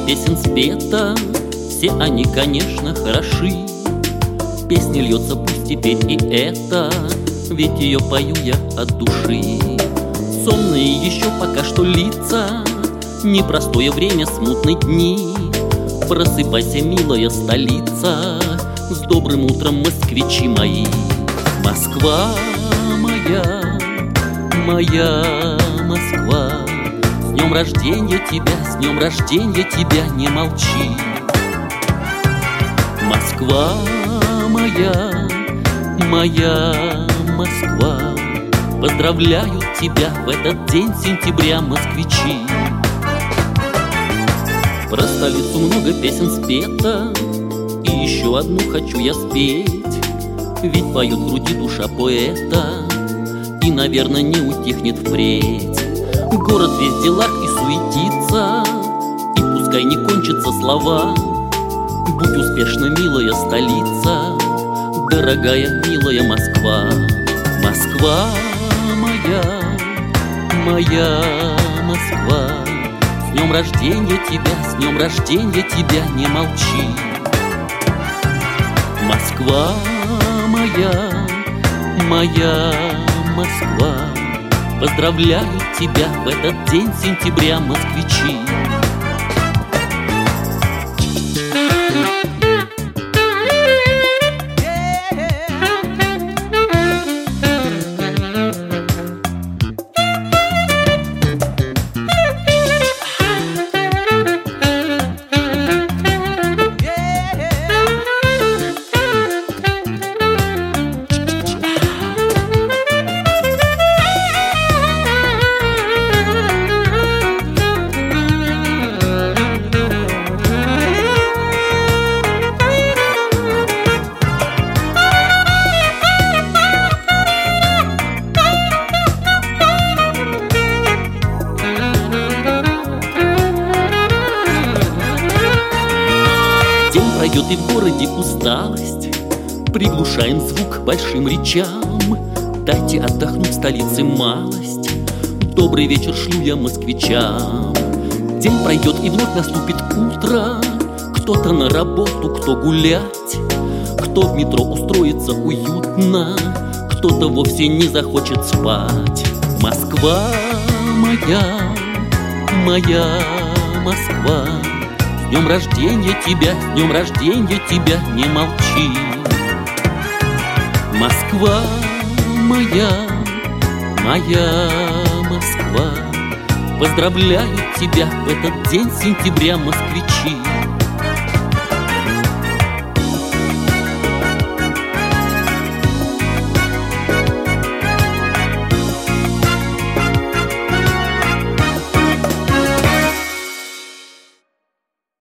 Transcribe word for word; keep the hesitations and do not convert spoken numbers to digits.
песен спета, все они, конечно, хороши. Песня льется, пусть теперь и это, ведь ее пою я от души. Сонные еще пока что лица, непростое время, смутные дни. Просыпайся, милая столица, с добрым утром, москвичи мои. Москва моя, моя Москва, с днем рождения тебя, с днем рождения тебя, не молчи. Москва моя, моя Москва, поздравляю тебя в этот день сентября, москвичи. Про столицу много песен спета, и еще одну хочу я спеть. Ведь поет в груди душа поэта, и, наверное, не утихнет впредь. Город весь в делах и суетится, и пускай не кончатся слова. Будь успешна, милая столица, дорогая, милая Москва. Москва моя, моя Москва, с днем рождения тебя, с днем рождения тебя, не молчи. Москва моя, моя Москва, поздравляю тебя в этот день сентября, москвичи. Пройдет и в городе усталость, приглушаем звук большим речам. Дайте отдохнуть в столице малость, добрый вечер шлю я москвичам. День пройдет и вновь наступит утро, кто-то на работу, кто гулять, кто в метро устроится уютно, кто-то вовсе не захочет спать. Москва моя, моя Москва, с днем рождения тебя, с днем рождения тебя, не молчи. Москва моя, моя Москва, поздравляю тебя в этот день сентября, москвичи.